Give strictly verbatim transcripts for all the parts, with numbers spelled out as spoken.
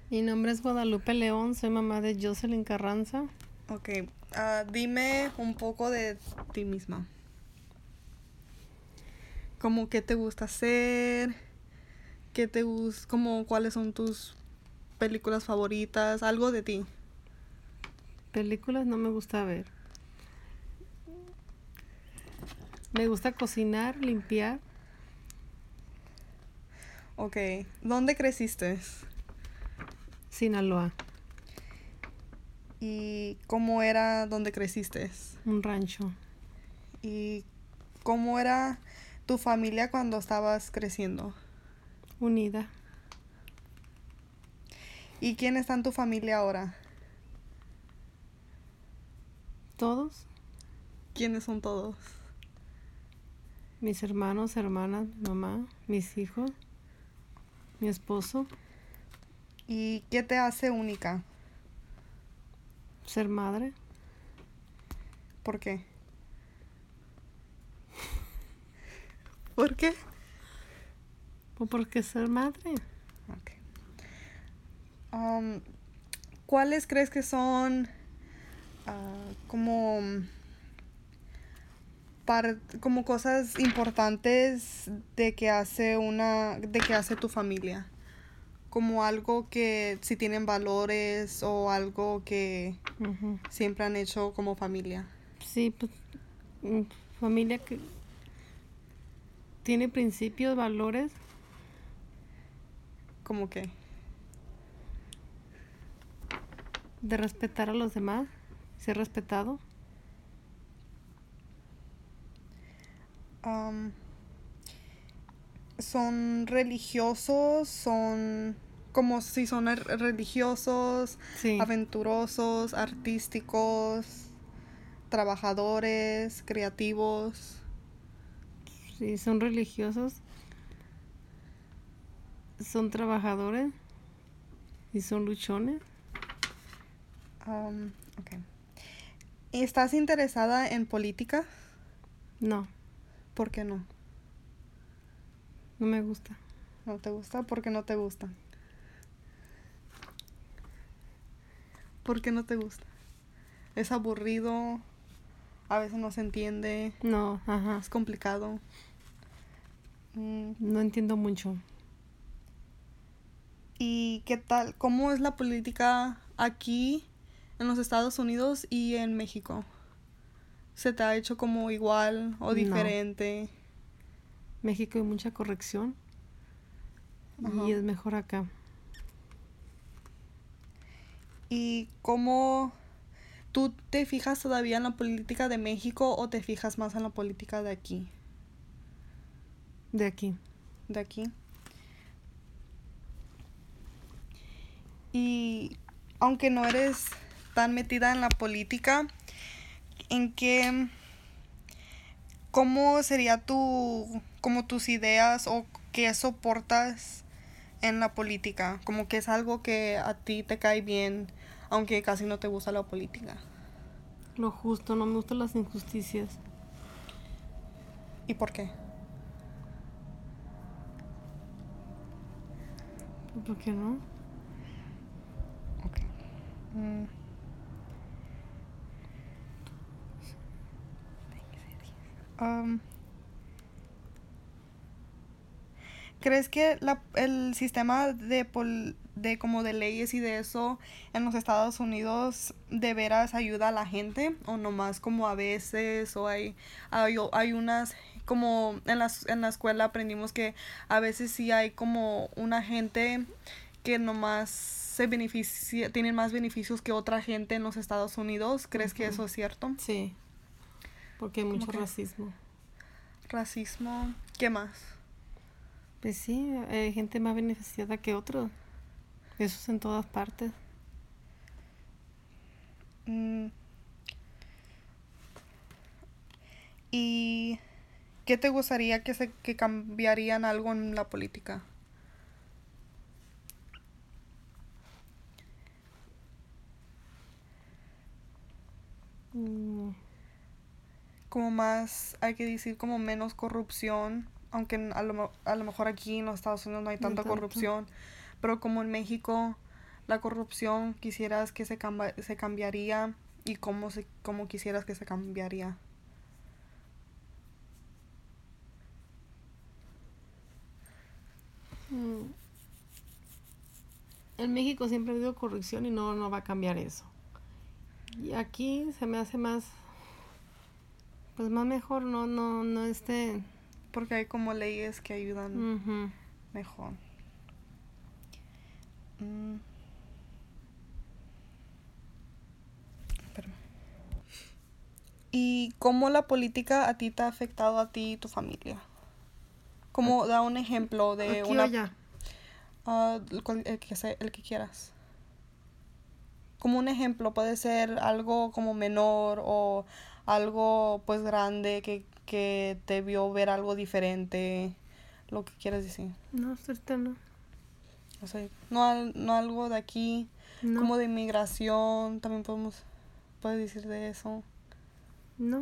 Mi nombre es Guadalupe León, soy mamá de Jocelyn Carranza. Ok, ah, dime un poco de ti misma. Como qué te gusta hacer, qué te gusta, como cuáles son tus películas favoritas, algo de ti. Películas no me gusta ver. Me gusta cocinar, limpiar. Ok, ¿dónde creciste? Sinaloa, ¿Y cómo era donde creciste? un rancho. ¿Y cómo era tu familia cuando estabas creciendo? Unida. ¿Y quién está en tu familia ahora? Todos, ¿Quiénes son todos? mis hermanos, hermanas, mi mamá, mis hijos, mi esposo, ¿Y qué te hace única? ser madre. ¿Por qué? ¿Por qué? ¿O por qué ser madre? Ok. Um, ¿Cuáles crees que son ah, como, par- como cosas importantes de que hace una, de que hace tu familia? Como algo que si tienen valores o algo que Ujú. siempre han hecho como familia. Sí, pues, mm, familia que tiene principios, valores, ¿Como que? de respetar a los demás, ser respetado. Um, ¿Son religiosos? ¿Son como si son er- religiosos, Sí, aventurosos, artísticos, trabajadores, creativos? sí, son religiosos, son trabajadores y son luchones. Um, ok. ¿Estás interesada en política? No, ¿Por qué no? no me gusta. ¿No te gusta? ¿Por qué no te gusta? ¿Por qué no te gusta? Es aburrido, a veces no se entiende, No, ajá, es complicado. Mm, no entiendo mucho. ¿Y qué tal? ¿Cómo es la política aquí en los Estados Unidos y en México? ¿Se te ha hecho como igual o No, diferente? México hay mucha corrección y Ajá. es mejor acá. ¿Y cómo tú te fijas todavía en la política de México o te fijas más en la política de aquí? De aquí. De aquí. Y aunque no eres tan metida en la política, ¿en qué, cómo sería tu, como tus ideas o qué soportas en la política? Como que es algo que a ti te cae bien, aunque casi no te gusta la política. Lo justo, no me gustan las injusticias. ¿Y por qué? ¿Por qué no? Okay. Mm. Um, ¿Crees que la, el sistema de, pol, de como de leyes y de eso en los Estados Unidos de veras ayuda a la gente? ¿O nomás como a veces? ¿O hay, hay, hay unas, como en la, en la escuela aprendimos que a veces sí hay como una gente que nomás se beneficia, tienen más beneficios que otra gente en los Estados Unidos? ¿Crees que Ujú. eso es cierto? Sí, porque hay ¿Cómo mucho que? racismo. Racismo. ¿Qué más? Pues sí, hay gente más beneficiada que otros. Eso es en todas partes. Mm. ¿Y qué te gustaría que se que cambiarían algo en la política? Mm, Como más, hay que decir como menos corrupción, aunque a lo, a lo mejor aquí en los Estados Unidos no hay no tanta tanto. corrupción, pero como en México la corrupción quisieras que se, camba- se cambiaría y cómo, se, cómo quisieras que se cambiaría? Mm, En México siempre ha habido corrupción y no, no va a cambiar eso. Y aquí se me hace más, pues más mejor, no, no, no este. Porque hay como leyes que ayudan Ujú. mejor. Mm. Espérame. ¿Y cómo la política a ti te ha afectado a ti y tu familia? Como da un ejemplo de Aquí o una... allá. ah, el, cual- el que se- el que quieras. Como un ejemplo, puede ser algo como menor o algo pues grande que, que te vio ver algo diferente, lo que quieras decir. No, ahorita no. O sea, no, al- no algo de aquí, No, como de inmigración, también podemos, puedes decir de eso. no.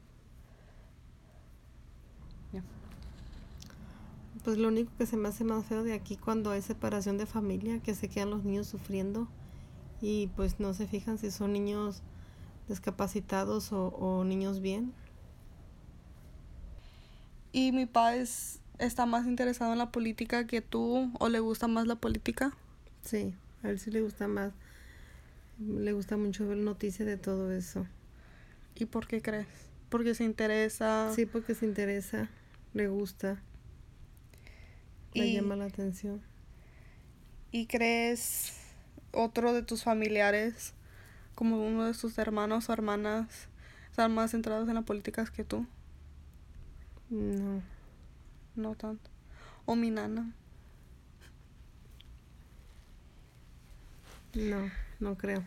Ya. Pues lo único que se me hace más feo de aquí cuando hay separación de familia, que se quedan los niños sufriendo y pues no se fijan si son niños discapacitados o, o niños bien. ¿Y mi papá es- está más interesado en la política que tú o le gusta más la política? Sí, a él sí le gusta más. Le gusta mucho ver noticias de todo eso. ¿Y por qué crees? Porque se interesa. Sí, porque se interesa, le gusta, le y, llama la atención. y crees otro de tus familiares, como uno de tus hermanos o hermanas, están más centrados en la política que tú. No, No tanto. O mi nana. no, no creo.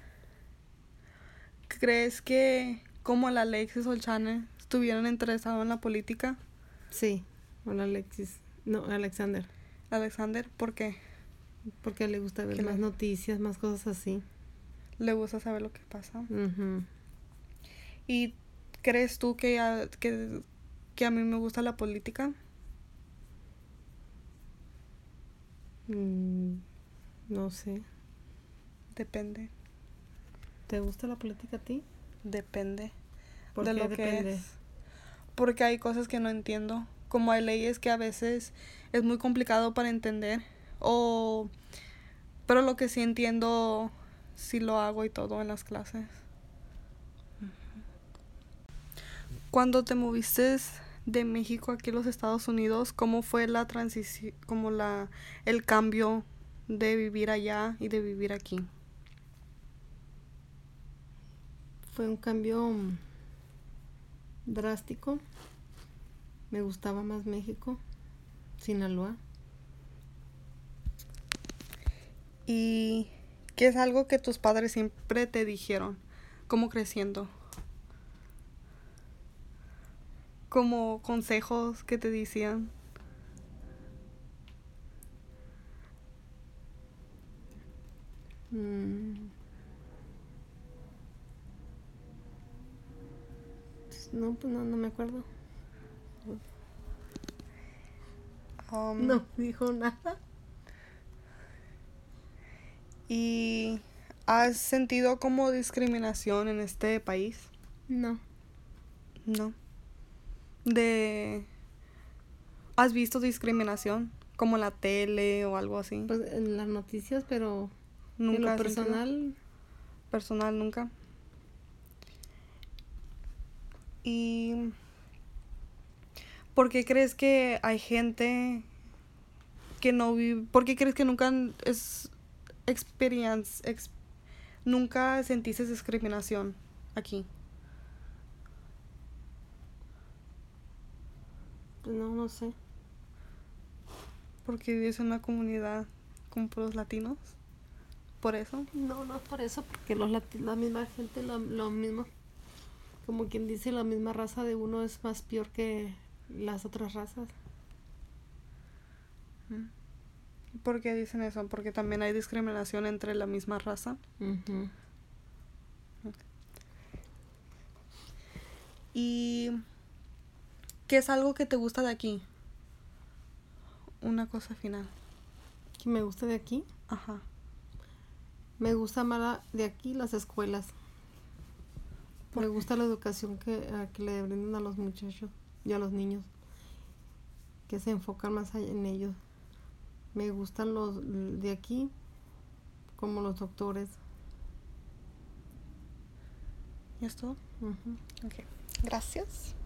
¿Crees que como la Alexis o el Chane estuvieran interesados en la política? Sí, hola Alexis. No, Alexander. Alexander, ¿por qué? Porque le gusta ver Que más le- noticias, más cosas así. Le gusta saber lo que pasa. Ujú. ¿Y crees tú que a, que, que a mí me gusta la política? Mm, no sé. Depende. ¿Te gusta la política a ti? Depende ¿Por de qué lo depende? que es. Porque hay cosas que no entiendo. Como hay leyes que a veces es muy complicado para entender. O... Pero lo que sí entiendo, sí lo hago y todo en las clases. Cuando te moviste de México aquí a los Estados Unidos, ¿cómo fue la transición, como la, el cambio de vivir allá y de vivir aquí? Fue un cambio mm, drástico. Me gustaba más México, Sinaloa. ¿Y qué es algo que tus padres siempre te dijeron, como creciendo? Como consejos que te decían. Mm, no, pues no, no me acuerdo. Um, No dijo nada. ¿Y has sentido como discriminación en este país? No. No. De... ¿Has visto discriminación? Como en la tele o algo así. Pues en las noticias, pero en Nunca lo has sentido? personal, Personal, nunca. ¿Y por qué crees que hay gente que no vive? ¿Por qué crees que nunca han- es experience, ex- nunca sentiste discriminación aquí? pues no, no sé. Porque vives en una comunidad con puros latinos. Por eso. No, no es por eso, porque los lati- la misma gente, lo, lo mismo, como quien dice, la misma raza de uno es más peor que las otras razas. ¿Por qué dicen eso? Porque también hay discriminación entre la misma raza. Ujú. ¿Y qué es algo que te gusta de aquí? Una cosa final. ¿Qué me gusta de aquí? Ajá. Me gusta más la- de aquí las escuelas. ¿Por Me qué? gusta la educación que, a- que le brindan a los muchachos y a los niños, que se enfocan más allá en ellos. Me gustan los de aquí, como los doctores. ¿Y es todo? Ujú. Ok. Gracias.